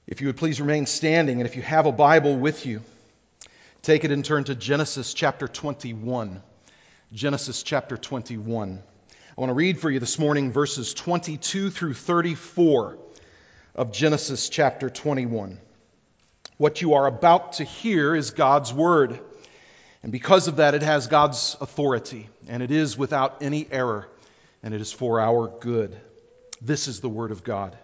If you would please remain standing, and if you have a Bible with you, take it and turn to Genesis chapter 21. Genesis chapter 21. I want to read for you this morning verses 22 through 34 of Genesis chapter 21. What you are about to hear is God's Word, and because of that it has God's authority, and it is without any error, and it is for our good. This is the Word of God.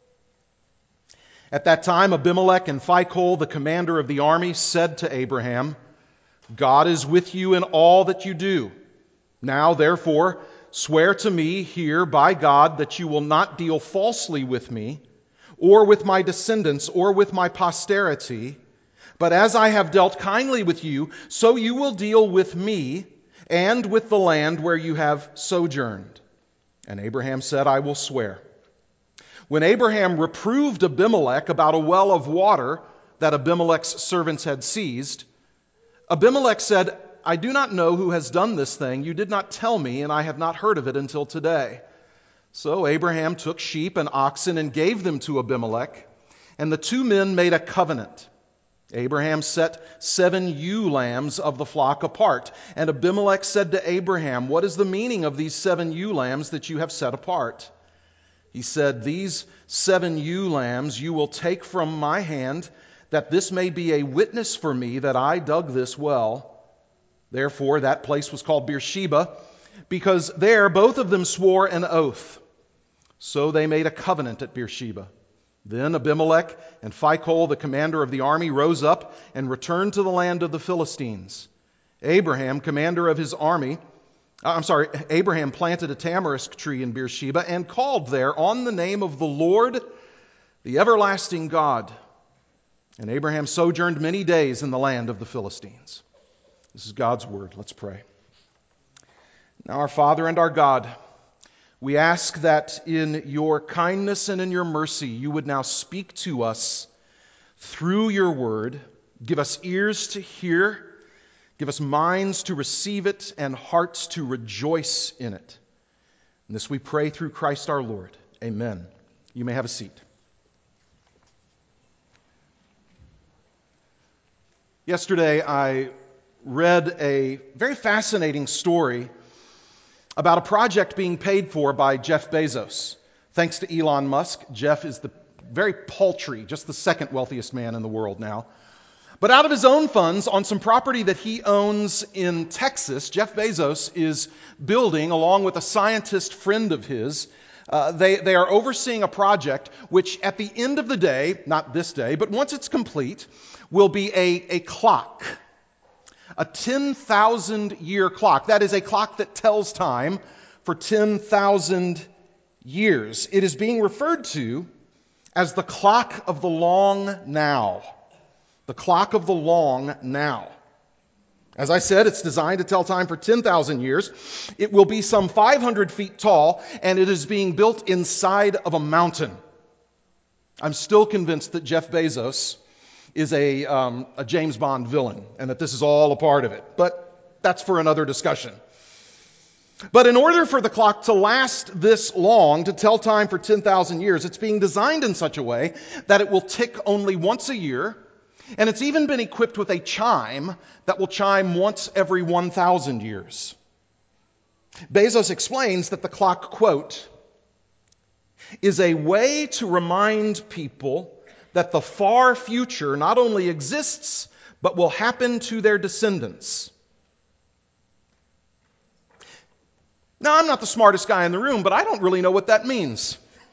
At that time, Abimelech and Phicol, the commander of the army, said to Abraham, God is with you in all that you do. Now, therefore, swear to me here by God that you will not deal falsely with me, or with my descendants, or with my posterity, but as I have dealt kindly with you, so you will deal with me and with the land where you have sojourned. And Abraham said, I will swear. When Abraham reproved Abimelech about a well of water that Abimelech's servants had seized, Abimelech said, I do not know who has done this thing. You did not tell me, and I have not heard of it until today. So Abraham took sheep and oxen and gave them to Abimelech, and the two men made a covenant. Abraham set 7 ewe lambs of the flock apart, and Abimelech said to Abraham, what is the meaning of these 7 ewe lambs that you have set apart? He said, these 7 ewe lambs you will take from my hand, that this may be a witness for me that I dug this well. Therefore, that place was called Beersheba, because there both of them swore an oath. So they made a covenant at Beersheba. Then Abimelech and Phicol, the commander of the army, rose up and returned to the land of the Philistines. Abraham planted a tamarisk tree in Beersheba and called there on the name of the Lord, the everlasting God. And Abraham sojourned many days in the land of the Philistines. This is God's word. Let's pray. Now, our Father and our God, we ask that in your kindness and in your mercy, you would now speak to us through your word. Give us ears to hear. Give us minds to receive it and hearts to rejoice in it. And this we pray through Christ our Lord. Amen. You may have a seat. Yesterday I read a very fascinating story about a project being paid for by Jeff Bezos. Thanks to Elon Musk, Jeff is the very paltry, just the second wealthiest man in the world now. But out of his own funds, on some property that he owns in Texas, Jeff Bezos is building, along with a scientist friend of his, they are overseeing a project which at the end of the day, not this day, but once it's complete, will be a clock. A 10,000-year clock. That is a clock that tells time for 10,000 years. It is being referred to as the clock of the long now. The clock of the long now. As I said, it's designed to tell time for 10,000 years. It will be some 500 feet tall, and it is being built inside of a mountain. I'm still convinced that Jeff Bezos is a James Bond villain, and that this is all a part of it. But that's for another discussion. But in order for the clock to last this long, to tell time for 10,000 years, it's being designed in such a way that it will tick only once a year. And it's even been equipped with a chime that will chime once every 1,000 years. Bezos explains that the clock, quote, is a way to remind people that the far future not only exists, but will happen to their descendants. Now, I'm not the smartest guy in the room, but I don't really know what that means.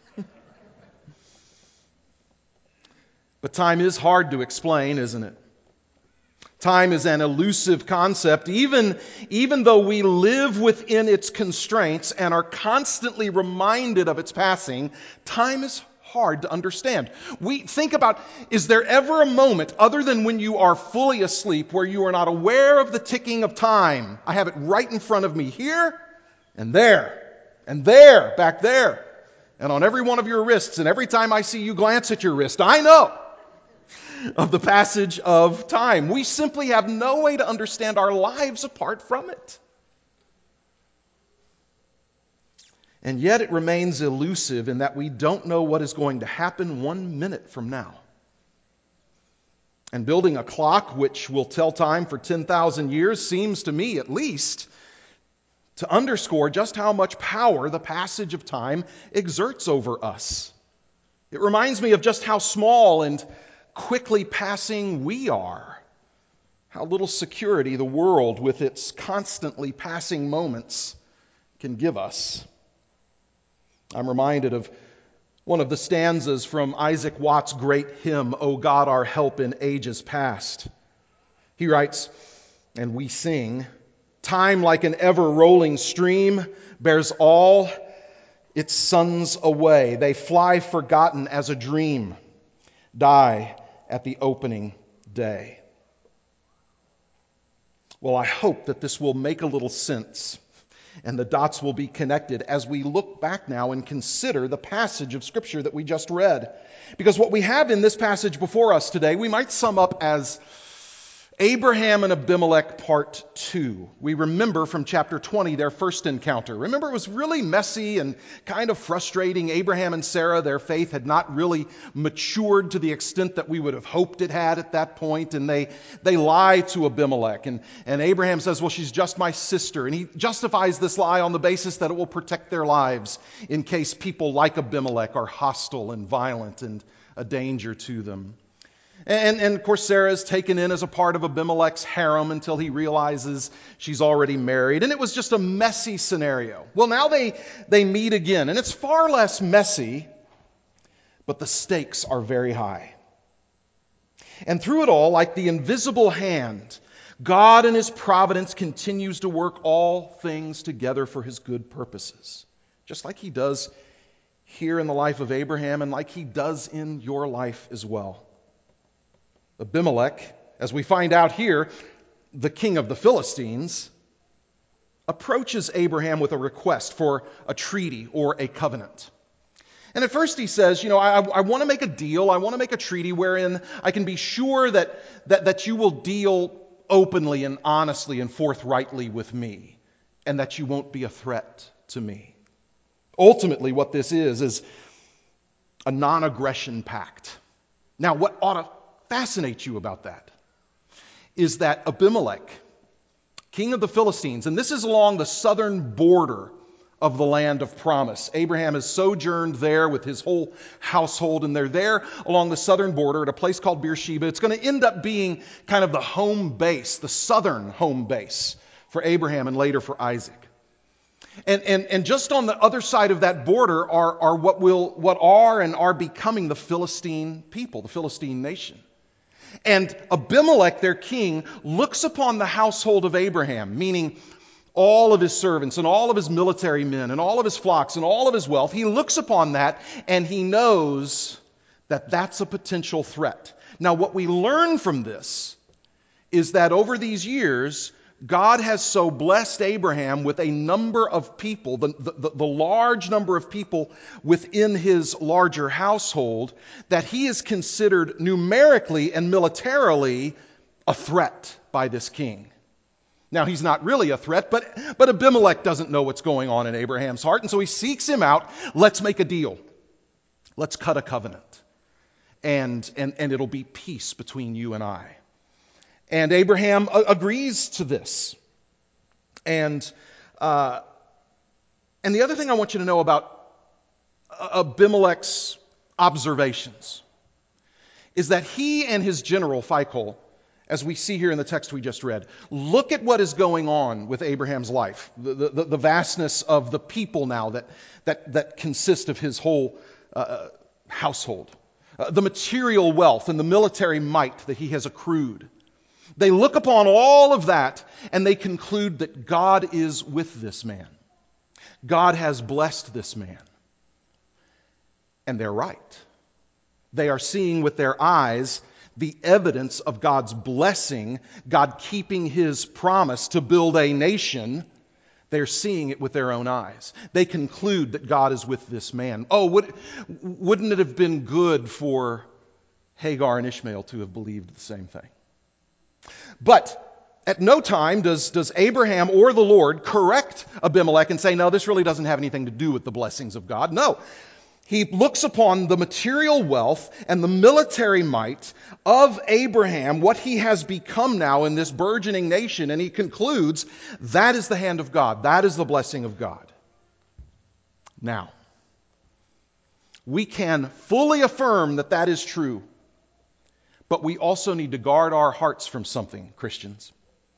But time is hard to explain, isn't it? Time is an elusive concept, even though we live within its constraints and are constantly reminded of its passing. Time is hard to understand. We think about, is there ever a moment other than when you are fully asleep where you are not aware of the ticking of time? I have it right in front of me here and there, back there, and on every one of your wrists. And every time I see you glance at your wrist, I know of the passage of time. We simply have no way to understand our lives apart from it. And yet it remains elusive in that we don't know what is going to happen 1 minute from now. And building a clock which will tell time for 10,000 years seems to me, at least, to underscore just how much power the passage of time exerts over us. It reminds me of just how small and quickly passing we are, how little security the world, with its constantly passing moments, can give us. I'm reminded of one of the stanzas from Isaac Watts' great hymn, O God, Our Help in Ages Past. He writes, and we sing, time like an ever-rolling stream bears all its sons away. They fly forgotten as a dream, die at the opening day. Well, I hope that this will make a little sense and the dots will be connected as we look back now and consider the passage of Scripture that we just read. Because what we have in this passage before us today, we might sum up as Abraham and Abimelech Part 2. We remember from chapter 20 their first encounter. Remember, it was really messy and kind of frustrating. Abraham and Sarah, their faith had not really matured to the extent that we would have hoped it had at that point. And they lie to Abimelech. And Abraham says, well, she's just my sister. And he justifies this lie on the basis that it will protect their lives in case people like Abimelech are hostile and violent and a danger to them. And of course, Sarah is taken in as a part of Abimelech's harem until he realizes she's already married. And it was just a messy scenario. Well, now they meet again. And it's far less messy, but the stakes are very high. And through it all, like the invisible hand, God in His providence continues to work all things together for His good purposes. Just like He does here in the life of Abraham and like He does in your life as well. Abimelech, as we find out here, the king of the Philistines, approaches Abraham with a request for a treaty or a covenant. And at first he says, I want to make a deal, I want to make a treaty wherein I can be sure that you will deal openly and honestly and forthrightly with me, and that you won't be a threat to me. Ultimately, what this is a non-aggression pact. Now, what ought to fascinate you about that is that Abimelech, king of the Philistines, and this is along the southern border of the land of promise. Abraham has sojourned there with his whole household, and they're there along the southern border at a place called Beersheba. It's going to end up being kind of the home base, the southern home base for Abraham and later for Isaac. And just on the other side of that border are what are and are becoming the Philistine people, the Philistine nation. And Abimelech, their king, looks upon the household of Abraham, meaning all of his servants and all of his military men and all of his flocks and all of his wealth. He looks upon that and he knows that that's a potential threat. Now, what we learn from this is that over these years, God has so blessed Abraham with a number of people, the large number of people within his larger household, that he is considered numerically and militarily a threat by this king. Now, he's not really a threat, but Abimelech doesn't know what's going on in Abraham's heart, and so he seeks him out. Let's make a deal. Let's cut a covenant, and it'll be peace between you and I. And Abraham agrees to this. And the other thing I want you to know about Abimelech's observations is that he and his general, Phicol, as we see here in the text we just read, look at what is going on with Abraham's life, the vastness of the people now that consist of his whole household, the material wealth and the military might that he has accrued. They look upon all of that and they conclude that God is with this man. God has blessed this man. And they're right. They are seeing with their eyes the evidence of God's blessing, God keeping His promise to build a nation. They're seeing it with their own eyes. They conclude that God is with this man. Oh, wouldn't it have been good for Hagar and Ishmael to have believed the same thing? But at no time does Abraham or the Lord correct Abimelech and say, no, this really doesn't have anything to do with the blessings of God. No. He looks upon the material wealth and the military might of Abraham, what he has become now in this burgeoning nation, and he concludes that is the hand of God. That is the blessing of God. Now, we can fully affirm that that is true, but we also need to guard our hearts from something, Christians.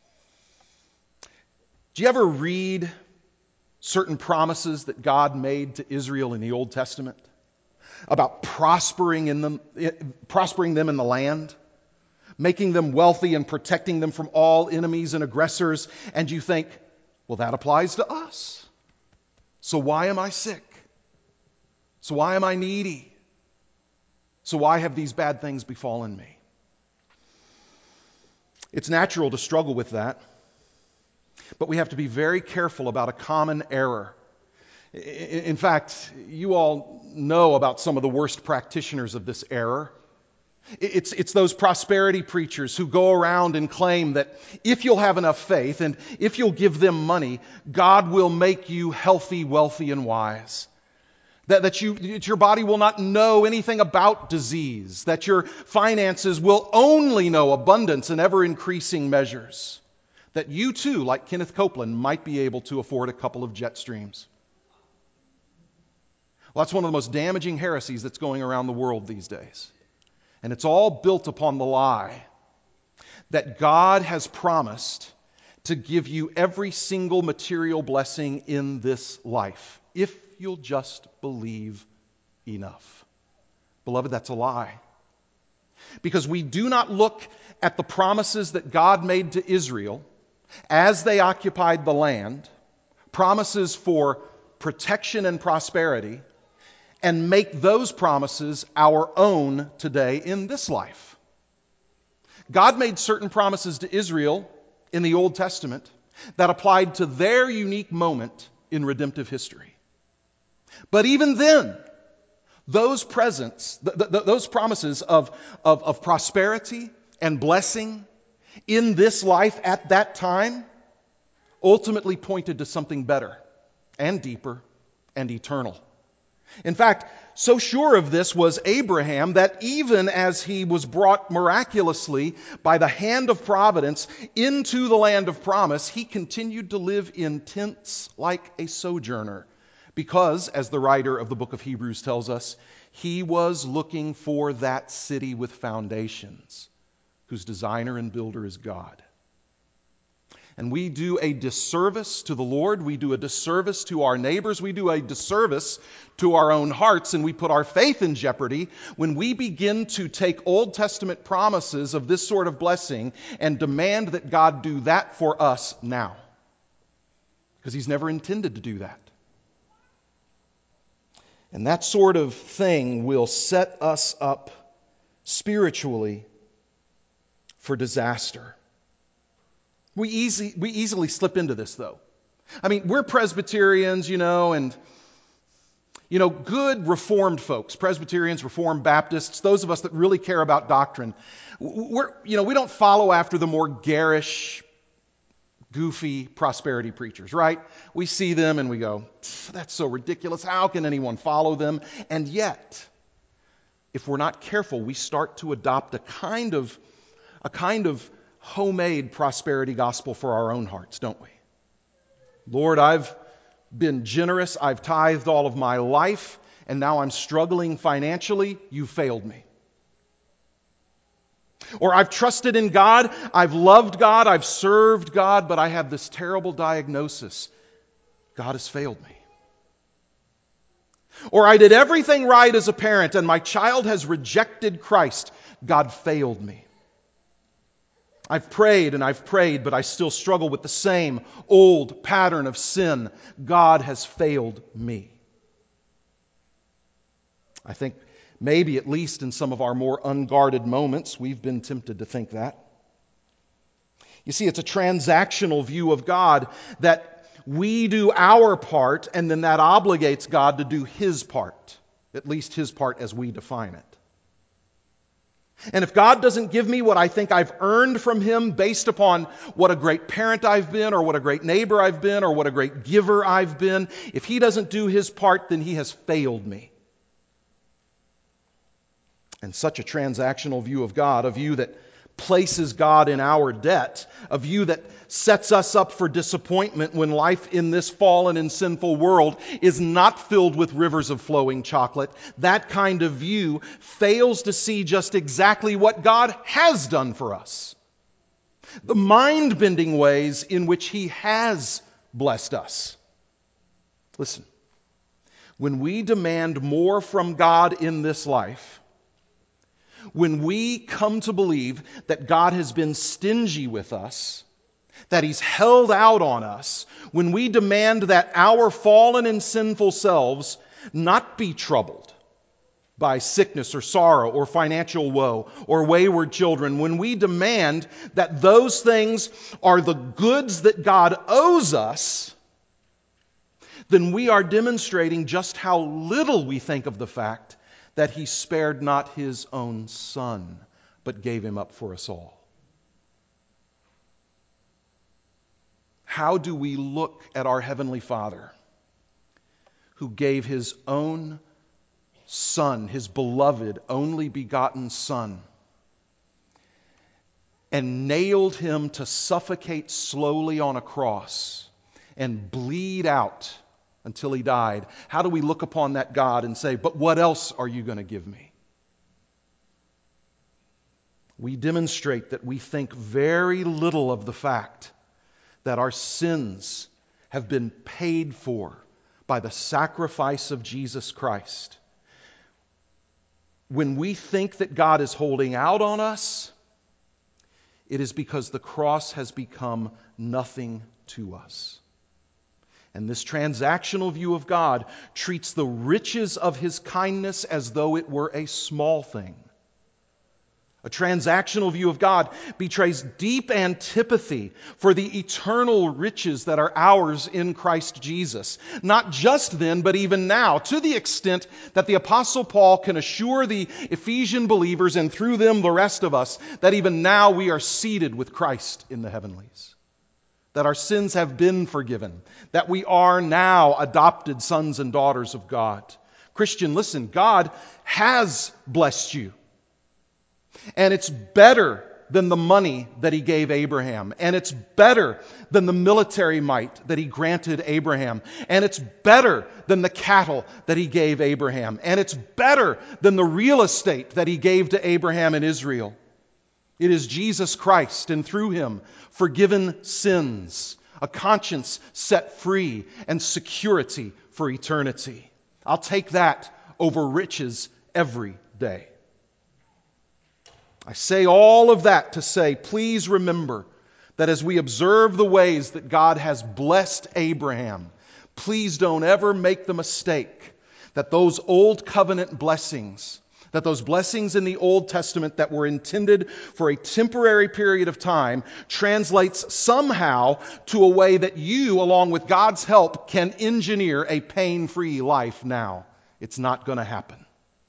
Do you ever read certain promises that God made to Israel in the Old Testament about prospering them in the land, making them wealthy and protecting them from all enemies and aggressors, and you think, well, that applies to us. So why am I sick? So why am I needy? So why have these bad things befallen me? It's natural to struggle with that. But we have to be very careful about a common error. In fact, you all know about some of the worst practitioners of this error. It's those prosperity preachers who go around and claim that if you'll have enough faith and if you'll give them money, God will make you healthy, wealthy, and wise. That your body will not know anything about disease. That your finances will only know abundance and ever-increasing measures. That you too, like Kenneth Copeland, might be able to afford a couple of jet streams. Well, that's one of the most damaging heresies that's going around the world these days. And it's all built upon the lie that God has promised to give you every single material blessing in this life, if you'll just believe enough. Beloved, that's a lie. Because we do not look at the promises that God made to Israel as they occupied the land, promises for protection and prosperity, and make those promises our own today in this life. God made certain promises to Israel in the Old Testament that applied to their unique moment in redemptive history. But even then, those promises of prosperity and blessing in this life at that time ultimately pointed to something better and deeper and eternal. In fact, so sure of this was Abraham that even as he was brought miraculously by the hand of providence into the land of promise, he continued to live in tents like a sojourner. Because, as the writer of the book of Hebrews tells us, he was looking for that city with foundations, whose designer and builder is God. And we do a disservice to the Lord, we do a disservice to our neighbors, we do a disservice to our own hearts, and we put our faith in jeopardy when we begin to take Old Testament promises of this sort of blessing and demand that God do that for us now. Because He's never intended to do that. And that sort of thing will set us up spiritually for disaster. We easily slip into this, though. I mean, we're Presbyterians, and good Reformed folks, Presbyterians, Reformed Baptists, those of us that really care about doctrine. We don't follow after the more garish, goofy prosperity preachers, right? We see them and we go, that's so ridiculous. How can anyone follow them? And yet, if we're not careful, we start to adopt a kind of homemade prosperity gospel for our own hearts, don't we? Lord, I've been generous. I've tithed all of my life, and now I'm struggling financially. You failed me. Or I've trusted in God, I've loved God, I've served God, but I have this terrible diagnosis. God has failed me. Or I did everything right as a parent and my child has rejected Christ. God failed me. I've prayed and I've prayed, but I still struggle with the same old pattern of sin. God has failed me. I think maybe at least in some of our more unguarded moments, we've been tempted to think that. You see, it's a transactional view of God that we do our part and then that obligates God to do His part, at least His part as we define it. And if God doesn't give me what I think I've earned from Him based upon what a great parent I've been or what a great neighbor I've been or what a great giver I've been, if He doesn't do His part, then He has failed me. And such a transactional view of God, a view that places God in our debt, a view that sets us up for disappointment when life in this fallen and sinful world is not filled with rivers of flowing chocolate. That kind of view fails to see just exactly what God has done for us. The mind-bending ways in which He has blessed us. Listen, when we demand more from God in this life, when we come to believe that God has been stingy with us, that He's held out on us, when we demand that our fallen and sinful selves not be troubled by sickness or sorrow or financial woe or wayward children, when we demand that those things are the goods that God owes us, then we are demonstrating just how little we think of the fact that He spared not His own Son, but gave Him up for us all. How do we look at our Heavenly Father, who gave His own Son, His beloved, only begotten Son, and nailed Him to suffocate slowly on a cross and bleed out until He died? How do we look upon that God and say, but what else are you going to give me? We demonstrate that we think very little of the fact that our sins have been paid for by the sacrifice of Jesus Christ. When we think that God is holding out on us, it is because the cross has become nothing to us. And this transactional view of God treats the riches of His kindness as though it were a small thing. A transactional view of God betrays deep antipathy for the eternal riches that are ours in Christ Jesus. Not just then, but even now, to the extent that the Apostle Paul can assure the Ephesian believers, and through them the rest of us, that even now we are seated with Christ in the heavenlies. That our sins have been forgiven, that we are now adopted sons and daughters of God. Christian, listen, God has blessed you. And it's better than the money that He gave Abraham. And it's better than the military might that He granted Abraham. And it's better than the cattle that He gave Abraham. And it's better than the real estate that He gave to Abraham and Israel. It is Jesus Christ, and through Him, forgiven sins, a conscience set free, and security for eternity. I'll take that over riches every day. I say all of that to say, please remember that as we observe the ways that God has blessed Abraham, please don't ever make the mistake that those old covenant blessings, that those blessings in the Old Testament that were intended for a temporary period of time, translates somehow to a way that you, along with God's help, can engineer a pain-free life now. It's not going to happen.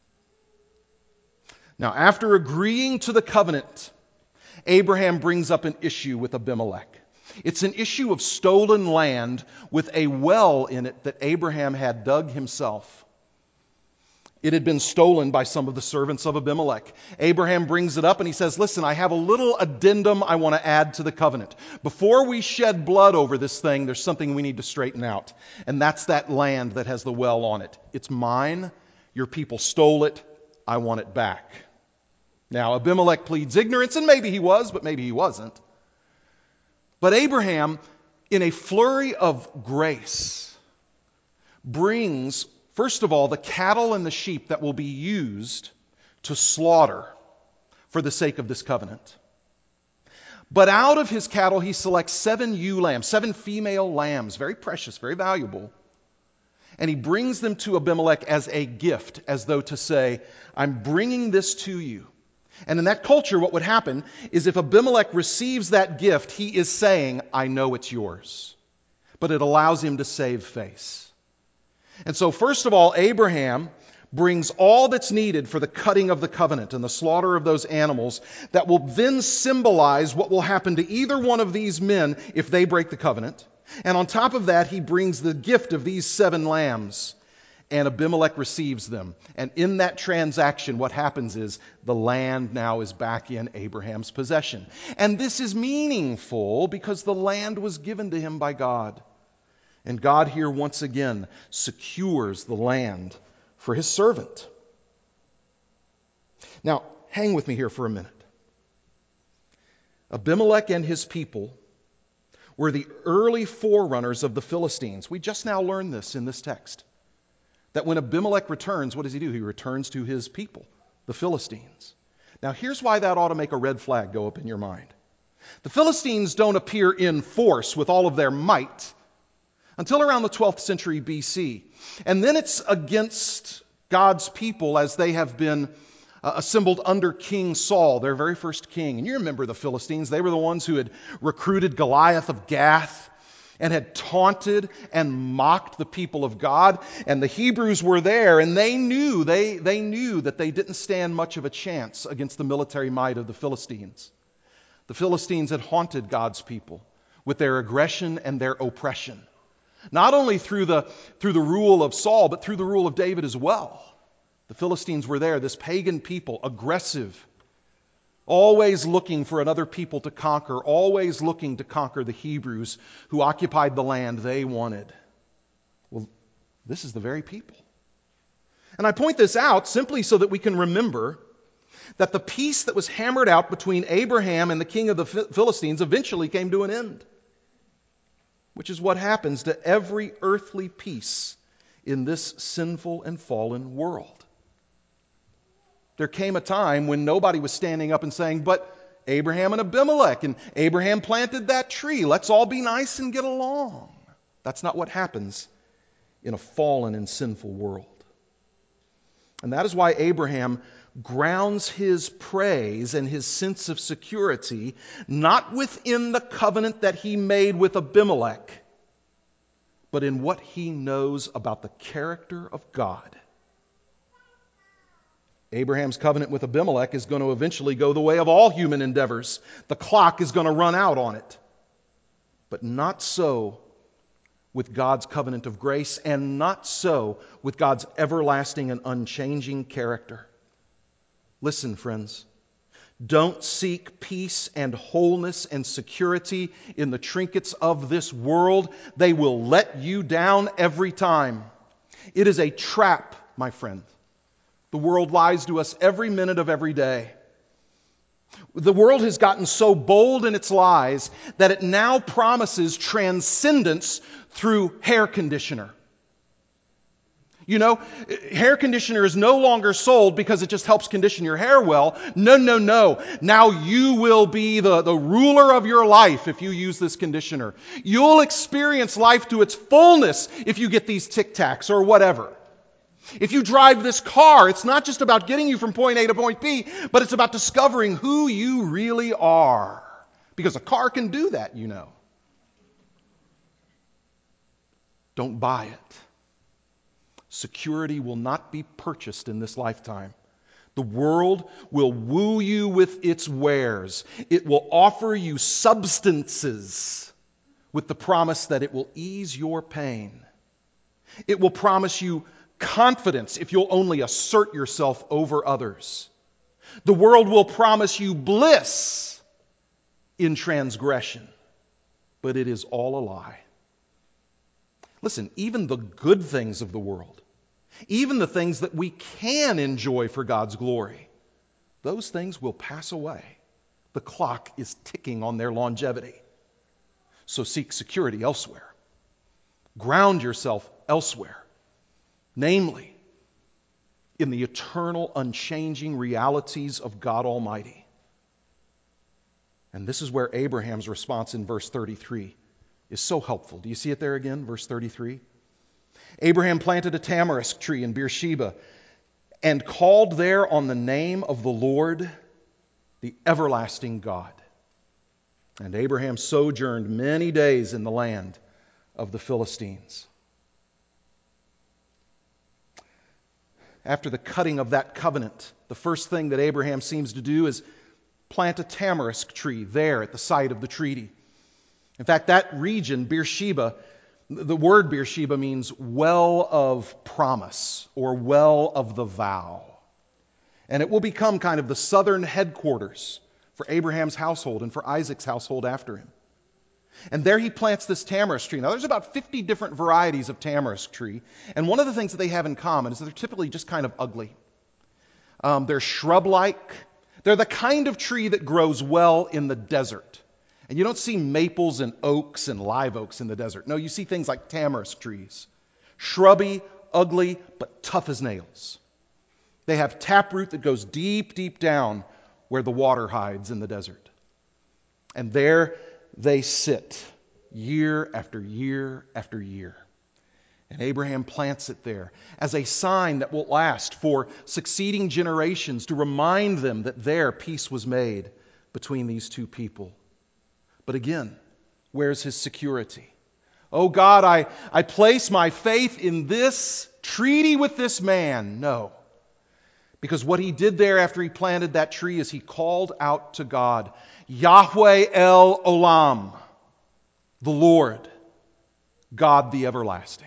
Now, after agreeing to the covenant, Abraham brings up an issue with Abimelech. It's an issue of stolen land with a well in it that Abraham had dug himself. It had been stolen by some of the servants of Abimelech. Abraham brings it up and he says, listen, I have a little addendum I want to add to the covenant. Before we shed blood over this thing, there's something we need to straighten out. And that's that land that has the well on it. It's mine. Your people stole it. I want it back. Now, Abimelech pleads ignorance, and maybe he was, but maybe he wasn't. But Abraham, in a flurry of grace, brings, first of all, the cattle and the sheep that will be used to slaughter for the sake of this covenant. But out of his cattle, he selects 7 ewe lambs, 7 female lambs, very precious, very valuable. And he brings them to Abimelech as a gift, as though to say, I'm bringing this to you. And in that culture, what would happen is if Abimelech receives that gift, he is saying, I know it's yours. But it allows him to save face. And so, first of all, Abraham brings all that's needed for the cutting of the covenant and the slaughter of those animals that will then symbolize what will happen to either one of these men if they break the covenant. And on top of that, he brings the gift of these 7 lambs. And Abimelech receives them. And in that transaction, what happens is the land now is back in Abraham's possession. And this is meaningful because the land was given to him by God. And God here once again secures the land for his servant. Now, hang with me here for a minute. Abimelech and his people were the early forerunners of the Philistines. We just now learned this in this text. That when Abimelech returns, what does he do? He returns to his people, the Philistines. Now, here's why that ought to make a red flag go up in your mind. The Philistines don't appear in force with all of their might until around the 12th century BC. And then it's against God's people as they have been assembled under King Saul, their very first king. And you remember the Philistines. They were the ones who had recruited Goliath of Gath and had taunted and mocked the people of God. And the Hebrews were there, and they knew that they didn't stand much of a chance against the military might of the Philistines. The Philistines had haunted God's people with their aggression and their oppression. Not only through the rule of Saul, but through the rule of David as well. The Philistines were there, this pagan people, aggressive, always looking for another people to conquer, always looking to conquer the Hebrews who occupied the land they wanted. Well, this is the very people. And I point this out simply so that we can remember that the peace that was hammered out between Abraham and the king of the Philistines eventually came to an end, which is what happens to every earthly peace in this sinful and fallen world. There came a time when nobody was standing up and saying, but Abraham and Abimelech, and Abraham planted that tree. Let's all be nice and get along. That's not what happens in a fallen and sinful world. And that is why Abraham grounds his praise and his sense of security not within the covenant that he made with Abimelech, but in what he knows about the character of God. Abraham's covenant with Abimelech is going to eventually go the way of all human endeavors. The clock is going to run out on it. But not so with God's covenant of grace, and not so with God's everlasting and unchanging character. Listen, friends. Don't seek peace and wholeness and security in the trinkets of this world. They will let you down every time. It is a trap, my friend. The world lies to us every minute of every day. The world has gotten so bold in its lies that it now promises transcendence through hair conditioner. You know, hair conditioner is no longer sold because it just helps condition your hair well. No. Now you will be the ruler of your life if you use this conditioner. You'll experience life to its fullness if you get these Tic Tacs or whatever. If you drive this car, it's not just about getting you from point A to point B, but it's about discovering who you really are. Because a car can do that, you know. Don't buy it. Security will not be purchased in this lifetime. The world will woo you with its wares. It will offer you substances with the promise that it will ease your pain. It will promise you confidence if you'll only assert yourself over others. The world will promise you bliss in transgression, but it is all a lie. Listen, even the good things of the world, even the things that we can enjoy for God's glory, those things will pass away. The clock is ticking on their longevity. So seek security elsewhere. Ground yourself elsewhere. Namely, in the eternal, unchanging realities of God Almighty. And this is where Abraham's response in verse 33 is so helpful. Do you see it there again, verse 33? Abraham planted a tamarisk tree in Beersheba and called there on the name of the Lord, the everlasting God. And Abraham sojourned many days in the land of the Philistines. After the cutting of that covenant, the first thing that Abraham seems to do is plant a tamarisk tree there at the site of the treaty. In fact, that region, Beersheba, The word Beersheba means well of promise or well of the vow. And it will become kind of the southern headquarters for Abraham's household and for Isaac's household after him. And there he plants this tamarisk tree. Now, there's about 50 different varieties of tamarisk tree. And one of the things that they have in common is that they're typically just kind of ugly. They're shrub-like. They're the kind of tree that grows well in the desert. And you don't see maples and oaks and live oaks in the desert. No, you see things like tamarisk trees. Shrubby, ugly, but tough as nails. They have taproot that goes deep, deep down where the water hides in the desert. And there they sit year after year after year. And Abraham plants it there as a sign that will last for succeeding generations to remind them that their peace was made between these two people. But again, where's his security? Oh God, I place my faith in this treaty with this man. No. Because what he did there after he planted that tree is he called out to God, Yahweh El Olam, the Lord, God the everlasting.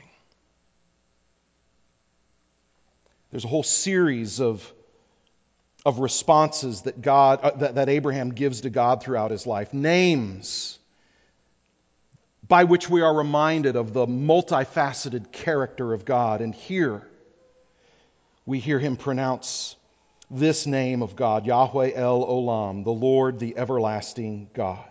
There's a whole series of responses that that Abraham gives to God throughout his life. Names by which we are reminded of the multifaceted character of God. And here we hear him pronounce this name of God, Yahweh El Olam, the Lord, the everlasting God.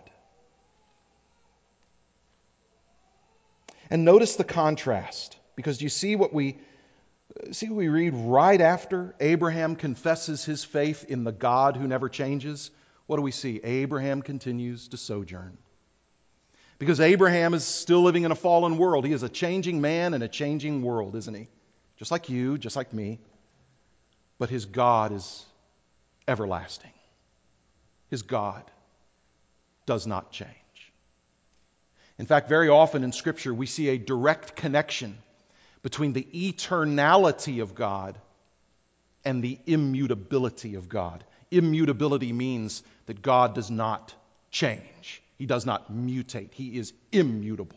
And notice the contrast, because you see what we read right after Abraham confesses his faith in the God who never changes. What do we see? Abraham continues to sojourn. Because Abraham is still living in a fallen world. He is a changing man in a changing world, isn't he? Just like you, just like me. But his God is everlasting. His God does not change. In fact, very often in Scripture, we see a direct connection between the eternality of God and the immutability of God. Immutability means that God does not change. He does not mutate. He is immutable.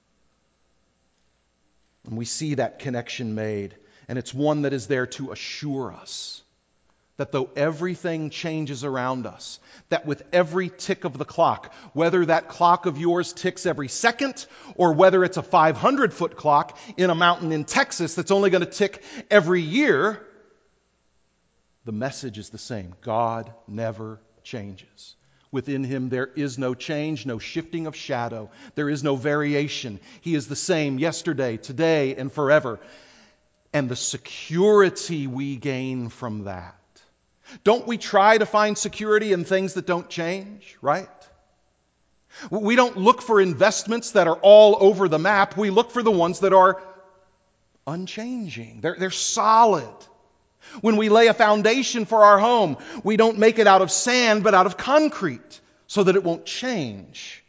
And we see that connection made, and it's one that is there to assure us that though everything changes around us, that with every tick of the clock, whether that clock of yours ticks every second or whether it's a 500-foot clock in a mountain in Texas that's only going to tick every year, the message is the same. God never changes. Within him there is no change, no shifting of shadow. There is no variation. He is the same yesterday, today, and forever. And the security we gain from that. Don't we try to find security in things that don't change, right? We don't look for investments that are all over the map. We look for the ones that are unchanging. They're solid. When we lay a foundation for our home, we don't make it out of sand, but out of concrete, so that it won't change.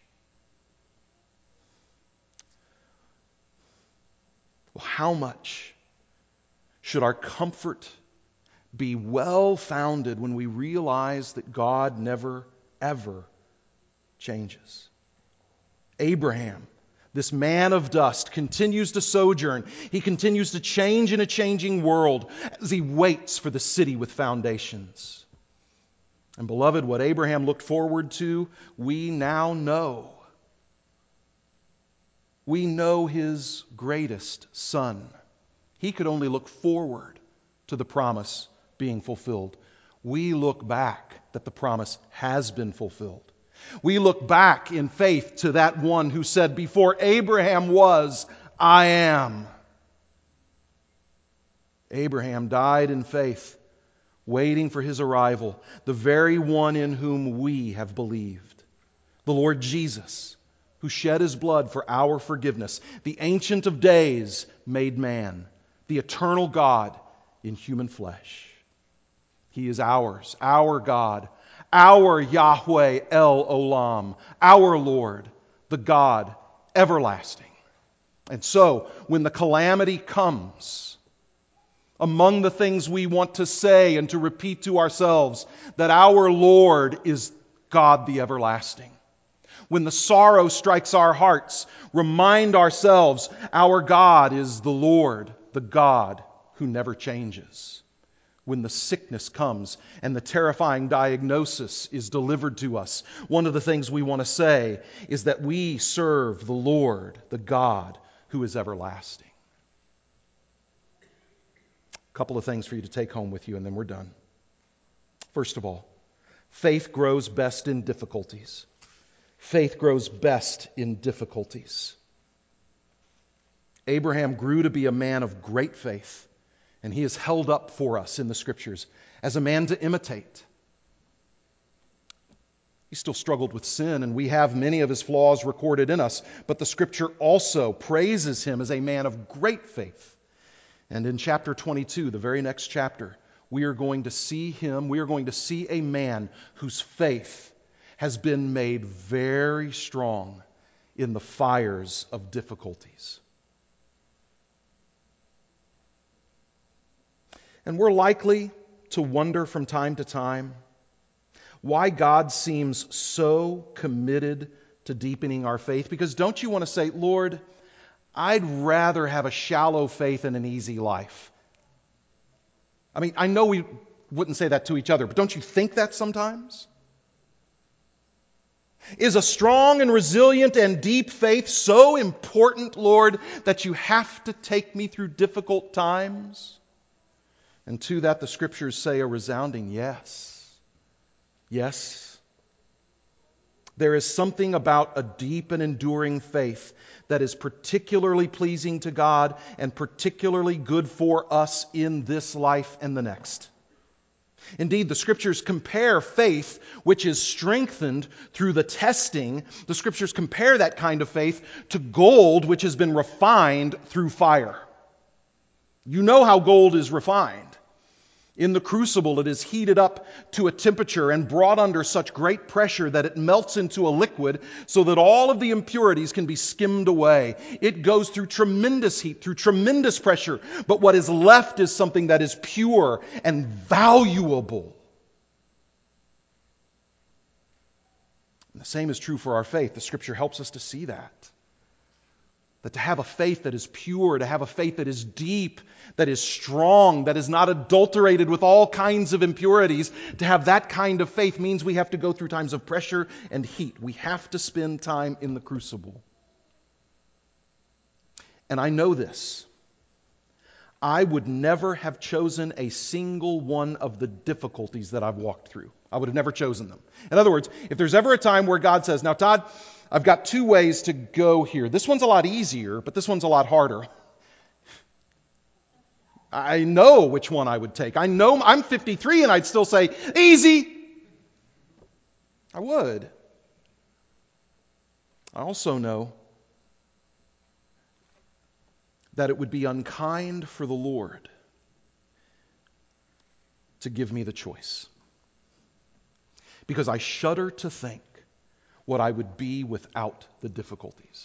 Well, how much should our comfort be well-founded when we realize that God never, ever changes? Abraham, this man of dust, continues to sojourn. He continues to change in a changing world as he waits for the city with foundations. And beloved, what Abraham looked forward to, we now know. We know his greatest son. He could only look forward to the promise being fulfilled. We look back that the promise has been fulfilled. We look back in faith to that one who said, before Abraham was, I am. Abraham died in faith, waiting for his arrival, the very one in whom we have believed. The Lord Jesus, who shed his blood for our forgiveness, the Ancient of Days made man, the eternal God in human flesh. He is ours, our God, our Yahweh El Olam, our Lord, the God everlasting. And so, when the calamity comes, among the things we want to say and to repeat to ourselves, that our Lord is God the everlasting. When the sorrow strikes our hearts, remind ourselves our God is the Lord, the God who never changes. When the sickness comes and the terrifying diagnosis is delivered to us, one of the things we want to say is that we serve the Lord, the God who is everlasting. A couple of things for you to take home with you, and then we're done. First of all, faith grows best in difficulties. Faith grows best in difficulties. Abraham grew to be a man of great faith, and he is held up for us in the Scriptures as a man to imitate. He still struggled with sin, and we have many of his flaws recorded in us, but the Scripture also praises him as a man of great faith. And in chapter 22, the very next chapter, we are going to see a man whose faith has been made very strong in the fires of difficulties. And we're likely to wonder from time to time why God seems so committed to deepening our faith. Because don't you want to say, Lord, I'd rather have a shallow faith and an easy life. I mean, I know we wouldn't say that to each other, but don't you think that sometimes? Is a strong and resilient and deep faith so important, Lord, that you have to take me through difficult times? And to that the Scriptures say a resounding yes. Yes. There is something about a deep and enduring faith that is particularly pleasing to God and particularly good for us in this life and the next. Indeed, the Scriptures compare faith, which is strengthened through the testing, the Scriptures compare that kind of faith to gold, which has been refined through fire. You know how gold is refined. In the crucible, it is heated up to a temperature and brought under such great pressure that it melts into a liquid so that all of the impurities can be skimmed away. It goes through tremendous heat, through tremendous pressure, but what is left is something that is pure and valuable. And the same is true for our faith. The Scripture helps us to see that. That to have a faith that is pure, to have a faith that is deep, that is strong, that is not adulterated with all kinds of impurities, to have that kind of faith means we have to go through times of pressure and heat. We have to spend time in the crucible. And I know this. I would never have chosen a single one of the difficulties that I've walked through. I would have never chosen them. In other words, if there's ever a time where God says, now Todd, I've got two ways to go here. This one's a lot easier, but this one's a lot harder. I know which one I would take. I know I'm 53 and I'd still say, easy. I would. I also know that it would be unkind for the Lord to give me the choice. Because I shudder to think what I would be without the difficulties.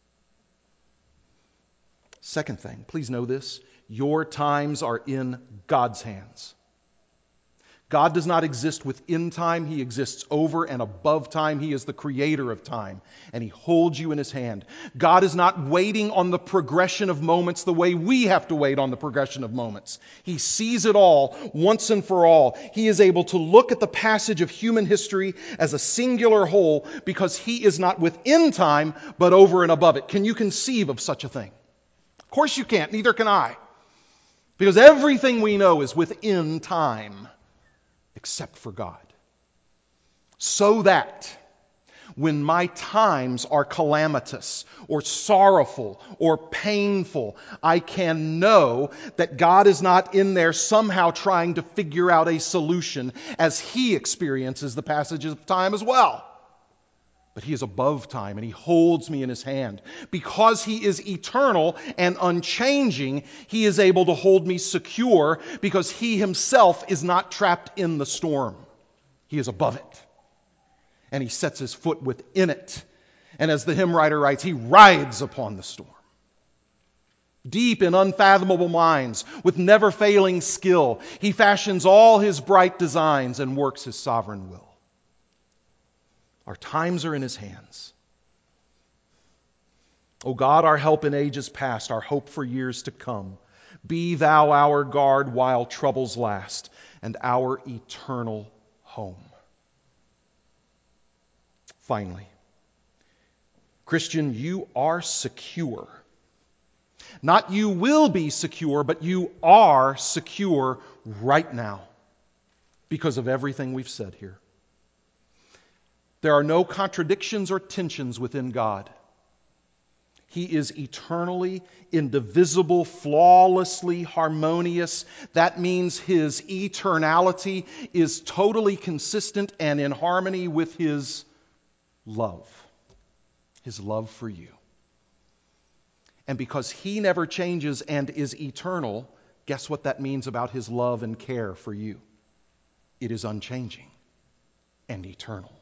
Second thing, please know this, your times are in God's hands. God does not exist within time. He exists over and above time. He is the creator of time, and He holds you in His hand. God is not waiting on the progression of moments the way we have to wait on the progression of moments. He sees it all once and for all. He is able to look at the passage of human history as a singular whole because He is not within time, but over and above it. Can you conceive of such a thing? Of course you can't. Neither can I. Because everything we know is within time. Except for God. So that when my times are calamitous or sorrowful or painful, I can know that God is not in there somehow trying to figure out a solution as He experiences the passages of time as well. But He is above time and He holds me in His hand. Because He is eternal and unchanging, He is able to hold me secure because He Himself is not trapped in the storm. He is above it. And He sets His foot within it. And as the hymn writer writes, He rides upon the storm. Deep in unfathomable minds, with never failing skill, He fashions all His bright designs and works His sovereign will. Our times are in His hands. O God, our help in ages past, our hope for years to come, be Thou our guard while troubles last, and our eternal home. Finally, Christian, you are secure. Not you will be secure, but you are secure right now because of everything we've said here. There are no contradictions or tensions within God. He is eternally indivisible, flawlessly harmonious. That means His eternality is totally consistent and in harmony with His love for you. And because He never changes and is eternal, guess what that means about His love and care for you? It is unchanging and eternal.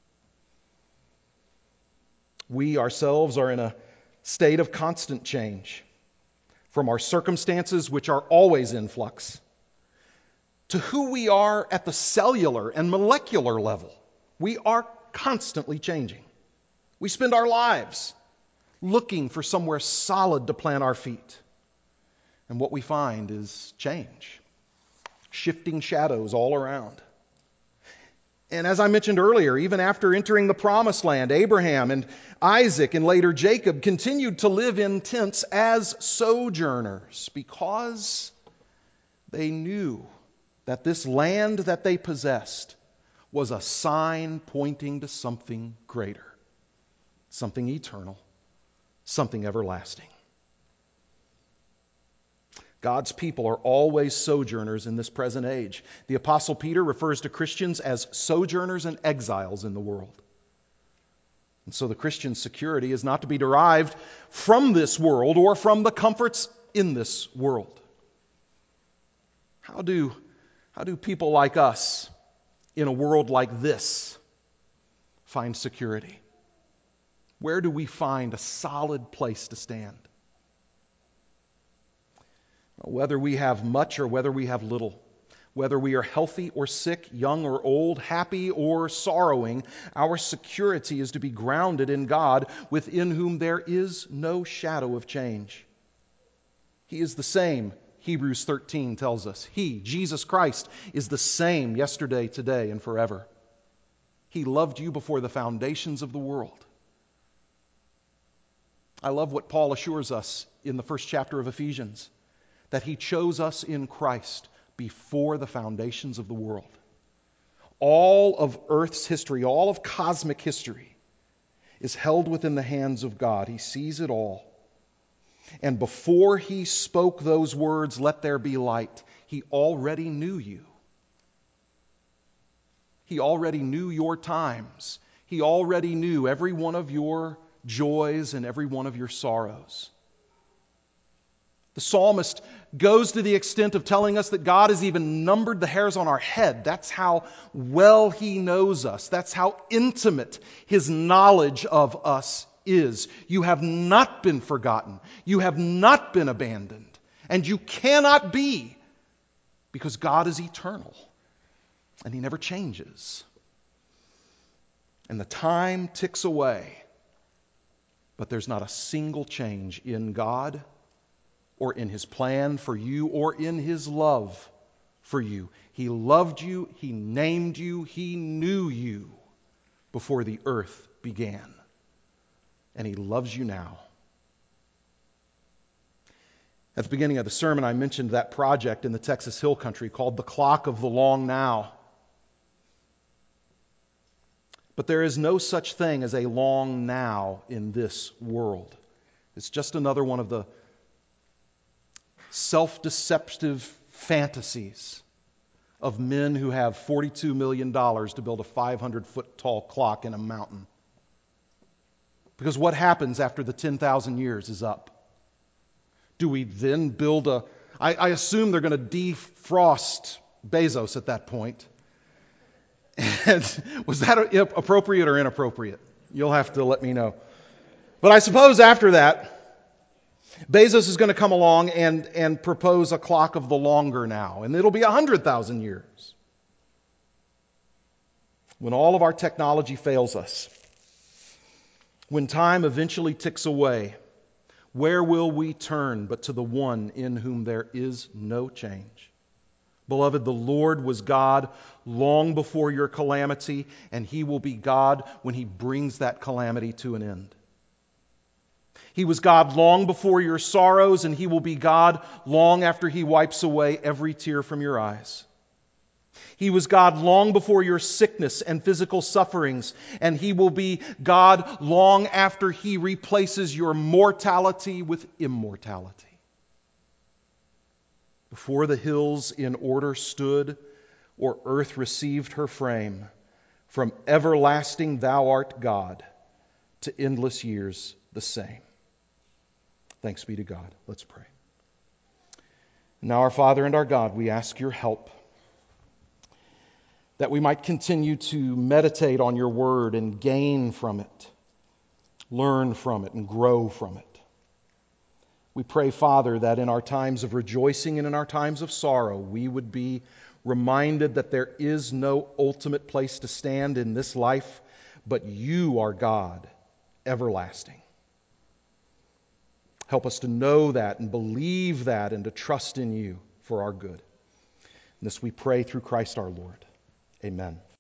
We ourselves are in a state of constant change, from our circumstances, which are always in flux, to who we are at the cellular and molecular level. We are constantly changing. We spend our lives looking for somewhere solid to plant our feet. And what we find is change, shifting shadows all around. And as I mentioned earlier, even after entering the Promised Land, Abraham and Isaac and later Jacob continued to live in tents as sojourners because they knew that this land that they possessed was a sign pointing to something greater, something eternal, something everlasting. God's people are always sojourners in this present age. The Apostle Peter refers to Christians as sojourners and exiles in the world. And so the Christian's security is not to be derived from this world or from the comforts in this world. How do people like us in a world like this find security? Where do we find a solid place to stand? Whether we have much or whether we have little, whether we are healthy or sick, young or old, happy or sorrowing, our security is to be grounded in God, within whom there is no shadow of change. He is the same, Hebrews 13 tells us. He, Jesus Christ, is the same yesterday, today, and forever. He loved you before the foundations of the world. I love what Paul assures us in the first chapter of Ephesians, that He chose us in Christ before the foundations of the world. All of Earth's history, all of cosmic history, is held within the hands of God. He sees it all. And before He spoke those words, "Let there be light," He already knew you. He already knew your times. He already knew every one of your joys and every one of your sorrows. The psalmist goes to the extent of telling us that God has even numbered the hairs on our head. That's how well He knows us. That's how intimate His knowledge of us is. You have not been forgotten. You have not been abandoned. And you cannot be, because God is eternal and He never changes. And the time ticks away, but there's not a single change in God or in His plan for you, or in His love for you. He loved you, He named you, He knew you before the earth began. And He loves you now. At the beginning of the sermon, I mentioned that project in the Texas Hill Country called the Clock of the Long Now. But there is no such thing as a long now in this world. It's just another one of the self-deceptive fantasies of men who have $42 million to build a 500-foot tall clock in a mountain. Because what happens after the 10,000 years is up? Do we then build a... I assume they're going to defrost Bezos at that point. And was that appropriate or inappropriate? You'll have to let me know. But I suppose after that, Bezos is going to come along and propose a clock of the longer now, and it'll be 100,000 years. when all of our technology fails us, when time eventually ticks away, where will we turn but to the one in whom there is no change? Beloved, the Lord was God long before your calamity, and He will be God when He brings that calamity to an end. He was God long before your sorrows, and He will be God long after He wipes away every tear from your eyes. He was God long before your sickness and physical sufferings, and He will be God long after He replaces your mortality with immortality. Before the hills in order stood, or earth received her frame, from everlasting Thou art God, to endless years the same. Thanks be to God. Let's pray. Now, our Father and our God, we ask your help that we might continue to meditate on your word and gain from it, learn from it, and grow from it. We pray, Father, that in our times of rejoicing and in our times of sorrow, we would be reminded that there is no ultimate place to stand in this life, but you are God, everlasting. Help us to know that and believe that and to trust in you for our good. And this we pray through Christ our Lord. Amen.